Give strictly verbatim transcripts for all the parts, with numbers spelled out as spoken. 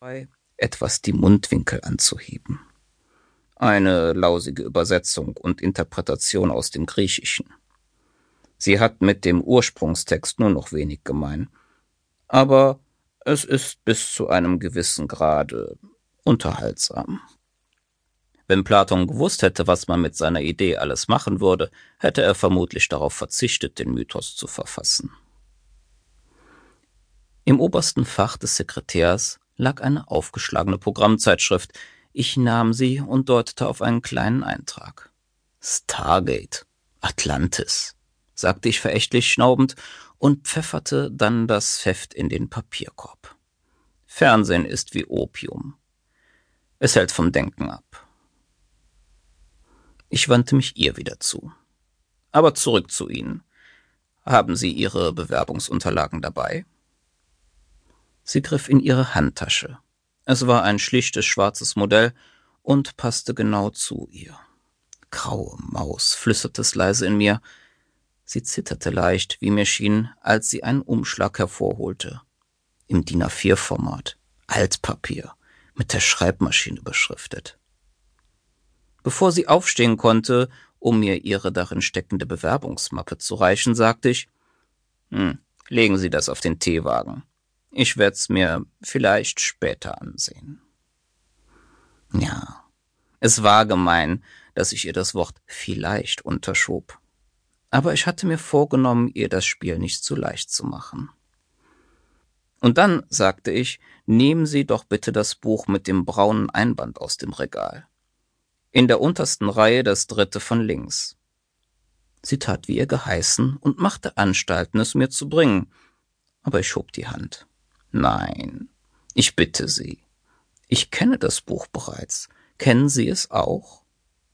dabei, etwas die Mundwinkel anzuheben. Eine lausige Übersetzung und Interpretation aus dem Griechischen. Sie hat mit dem Ursprungstext nur noch wenig gemein, aber es ist bis zu einem gewissen Grade unterhaltsam. Wenn Platon gewusst hätte, was man mit seiner Idee alles machen würde, hätte er vermutlich darauf verzichtet, den Mythos zu verfassen. Im obersten Fach des Sekretärs lag eine aufgeschlagene Programmzeitschrift. Ich nahm sie und deutete auf einen kleinen Eintrag. Stargate, Atlantis, sagte ich verächtlich schnaubend und pfefferte dann das Heft in den Papierkorb. Fernsehen ist wie Opium. Es hält vom Denken ab. Ich wandte mich ihr wieder zu. Aber zurück zu Ihnen. Haben Sie Ihre Bewerbungsunterlagen dabei? Sie griff in ihre Handtasche. Es war ein schlichtes schwarzes Modell und passte genau zu ihr. Graue Maus, flüsterte es leise in mir. Sie zitterte leicht, wie mir schien, als sie einen Umschlag hervorholte. Im D I N A vier Format, Altpapier, mit der Schreibmaschine beschriftet. Bevor sie aufstehen konnte, um mir ihre darin steckende Bewerbungsmappe zu reichen, sagte ich, hm, legen Sie das auf den Teewagen. Ich werde es mir vielleicht später ansehen. Ja, es war gemein, dass ich ihr das Wort vielleicht unterschob. Aber ich hatte mir vorgenommen, ihr das Spiel nicht zu leicht zu machen. Und dann, sagte ich, nehmen Sie doch bitte das Buch mit dem braunen Einband aus dem Regal. In der untersten Reihe das dritte von links. Sie tat wie ihr geheißen und machte Anstalten, es mir zu bringen. Aber ich schob die Hand. Nein, ich bitte Sie. Ich kenne das Buch bereits. Kennen Sie es auch?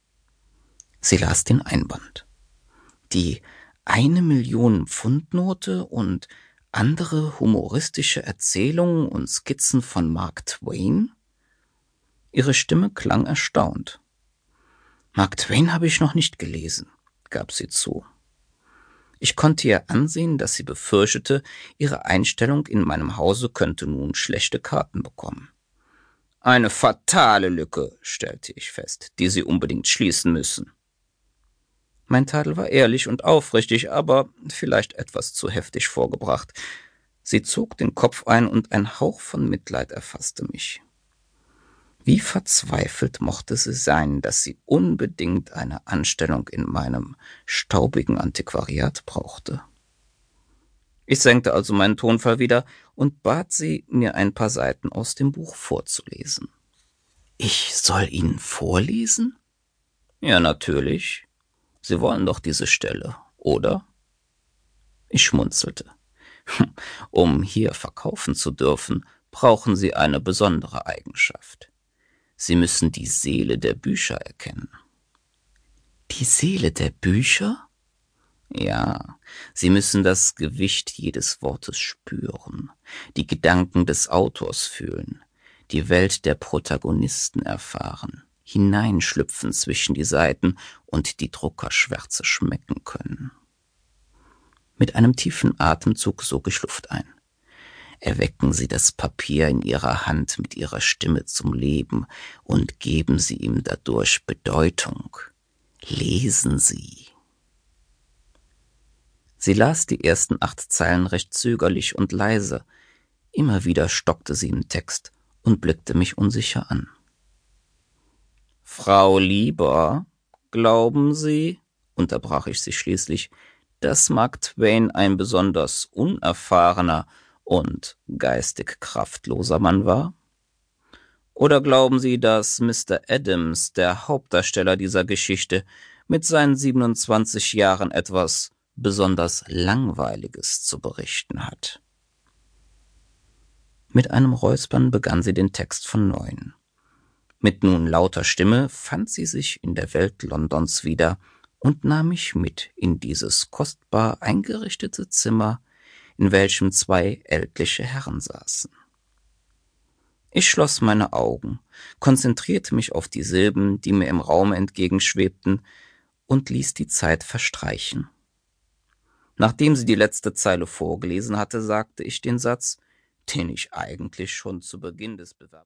Sie las den Einband. Die eine Million Pfund Note und andere humoristische Erzählungen und Skizzen von Mark Twain? Ihre Stimme klang erstaunt. Mark Twain habe ich noch nicht gelesen, gab sie zu. Ich konnte ihr ansehen, dass sie befürchtete, ihre Einstellung in meinem Hause könnte nun schlechte Karten bekommen. Eine fatale Lücke, stellte ich fest, die sie unbedingt schließen müssen. Mein Tadel war ehrlich und aufrichtig, aber vielleicht etwas zu heftig vorgebracht. Sie zog den Kopf ein und ein Hauch von Mitleid erfasste mich. Wie verzweifelt mochte sie sein, dass sie unbedingt eine Anstellung in meinem staubigen Antiquariat brauchte. Ich senkte also meinen Tonfall wieder und bat sie, mir ein paar Seiten aus dem Buch vorzulesen. Ich soll Ihnen vorlesen? Ja, natürlich. Sie wollen doch diese Stelle, oder? Ich schmunzelte. Um hier verkaufen zu dürfen, brauchen Sie eine besondere Eigenschaft. Sie müssen die Seele der Bücher erkennen. Die Seele der Bücher? Ja, Sie müssen das Gewicht jedes Wortes spüren, die Gedanken des Autors fühlen, die Welt der Protagonisten erfahren, hineinschlüpfen zwischen die Seiten und die Druckerschwärze schmecken können. Mit einem tiefen Atemzug sog ich Luft ein. Erwecken Sie das Papier in Ihrer Hand mit Ihrer Stimme zum Leben und geben Sie ihm dadurch Bedeutung. Lesen Sie. Sie las die ersten acht Zeilen recht zögerlich und leise. Immer wieder stockte sie im Text und blickte mich unsicher an. Frau Lieber, glauben Sie, unterbrach ich sie schließlich, dass Mark Twain ein besonders unerfahrener und geistig kraftloser Mann war? Oder glauben Sie, dass Mister Adams, der Hauptdarsteller dieser Geschichte, mit seinen siebenundzwanzig Jahren etwas besonders Langweiliges zu berichten hat? Mit einem Räuspern begann sie den Text von neuem. Mit nun lauter Stimme fand sie sich in der Welt Londons wieder und nahm mich mit in dieses kostbar eingerichtete Zimmer, in welchem zwei ältliche Herren saßen. Ich schloss meine Augen, konzentrierte mich auf die Silben, die mir im Raume entgegenschwebten, und ließ die Zeit verstreichen. Nachdem sie die letzte Zeile vorgelesen hatte, sagte ich den Satz, den ich eigentlich schon zu Beginn des Bewerbungs